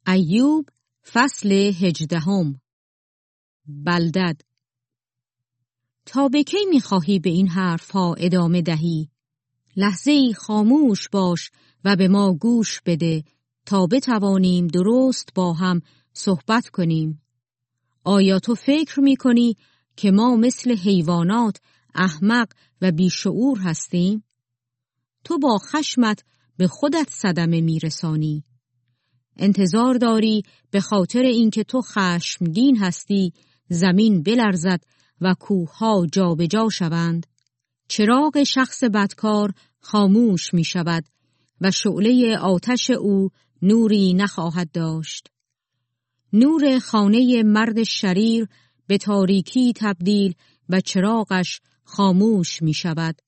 ایوب فصل 18. بلدد. تا به کی می‌خواهی به این حرف‌ها ادامه دهی؟ لحظه‌ای خاموش باش و به ما گوش بده تا بتوانیم درست با هم صحبت کنیم. آیا تو فکر می‌کنی که ما مثل حیوانات احمق و بیشعور هستیم؟ تو با خشمت به خودت صدمه می‌رسانی. انتظار داری به خاطر اینکه تو خشمگین هستی زمین بلرزد و کوه‌ها جابجا شوند؟ چراغ شخص بدکار خاموش می شود و شعله آتش او نوری نخواهد داشت. نور خانه مرد شریر به تاریکی تبدیل و چراغش خاموش می شود.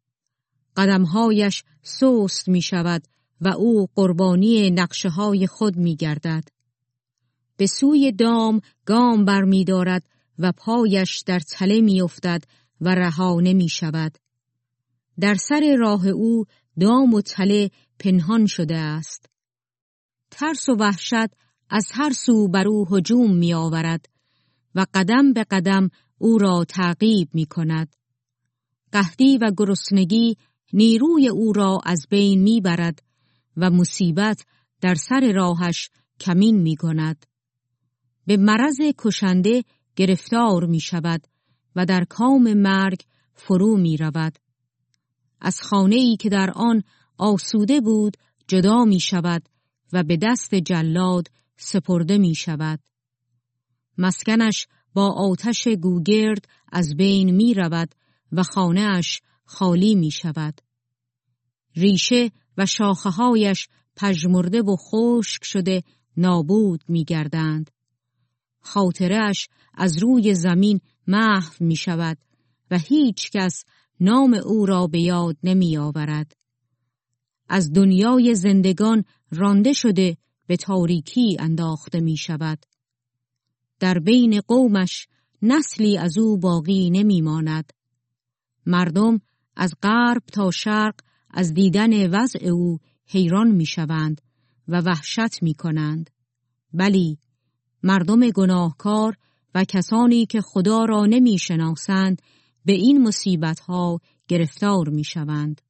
قدمهایش سست می شود و او قربانی نقشه‌های خود می گردد. به سوی دام گام بر می دارد و پایش در تله می افتد و رها نمی شود. در سر راه او دام و تله پنهان شده است. ترس و وحشت از هر سو بر او هجوم می آورد و قدم به قدم او را تعقیب می کند. قحطی و گرسنگی نیروی او را از بین می برد و مصیبت در سر راهش کمین می کند. به مرض کشنده گرفتار می شود و در کام مرگ فرو می رود. از خانه‌ای که در آن آسوده بود جدا می شود و به دست جلاد سپرده می شود. مسکنش با آتش گوگرد از بین می رود و خانه‌اش خالی می شود. ریشه و شاخه‌هایش پژمرده و خشک شده نابود می گردند. خاطره‌اش از روی زمین محو می شود و هیچ کس نام او را به یاد نمی آورد. از دنیای زندگان رانده شده به تاریکی انداخته می شود. در بین قومش نسلی از او باقی نمی ماند. مردم از غرب تا شرق از دیدن وضع او حیران می شوند و وحشت می کنند. بلی، مردم گناهکار و کسانی که خدا را نمی شناسند به این مصیبت‌ها گرفتار می شوند.